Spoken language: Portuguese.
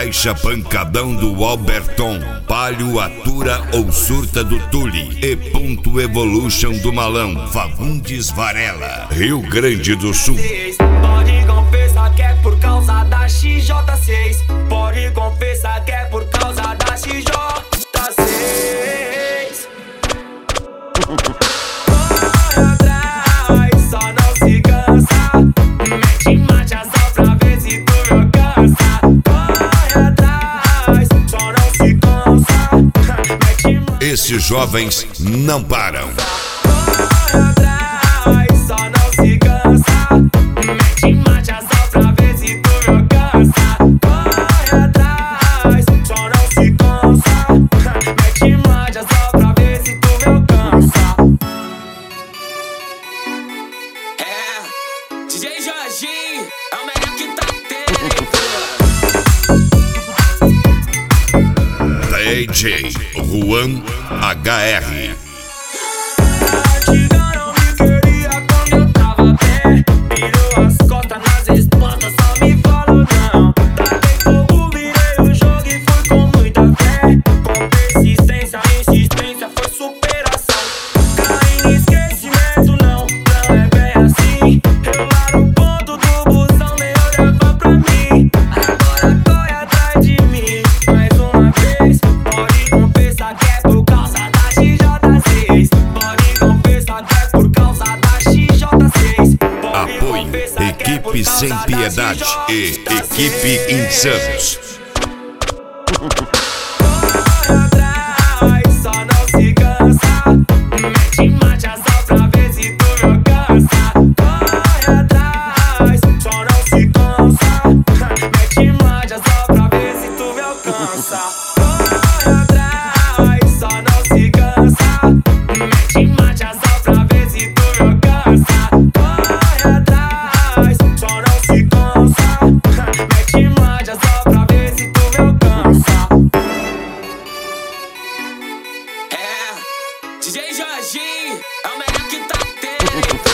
Caixa pancadão do Alberton, Palio atura ou surta do Tule e Ponto Evolution do Malão, Fagundes Varela, Rio Grande do Sul. Pode confessar que é por causa da XJ6. Pode confessar que é por causa da XJ6. Corre atrás, só não se cansa. Mete marcha só pra ver se tu me alcança. Corre atrás, só não se cansa. Esses jovens não param. Corre atrás, só não se cansa. Mete marcha só pra ver se tu me alcança. Corre atrás, só não se cansa. Mete marcha só pra ver se tu me alcança. É, DJ Jorginho é o melhor que tá tendo. DJ Juan HR. Antiga não me queria quando eu tava bem. Virou as costas nas respostas, só me falou não. Taquei fogo, virei o jogo e fui com muita fé. Com persistência, insistência, foi superação. Caí em esquecimento, não é bem assim. Eu lá no ponto do busão, nem olhava pra mim. Agora corre atrás de mim, mais uma vez. Pode confessar que é por causa da XJ6. Pode confessar que é por causa da XJ6. Apoio Equipe Sem Piedade e Equipe Insanos. Corre atrás, só não se cansa. Mete marcha só pra ver se tu me alcança. Corre atrás, só não se cansa. Mete marcha só pra ver se tu me alcança. Corre atrás, só não se cansa. Mete marcha só pra ver se tu me alcança. Corre atrás, só não se cansa. Mete marcha só pra ver se tu me alcança. É, DJ Jorginho é o melhor que tá tendo.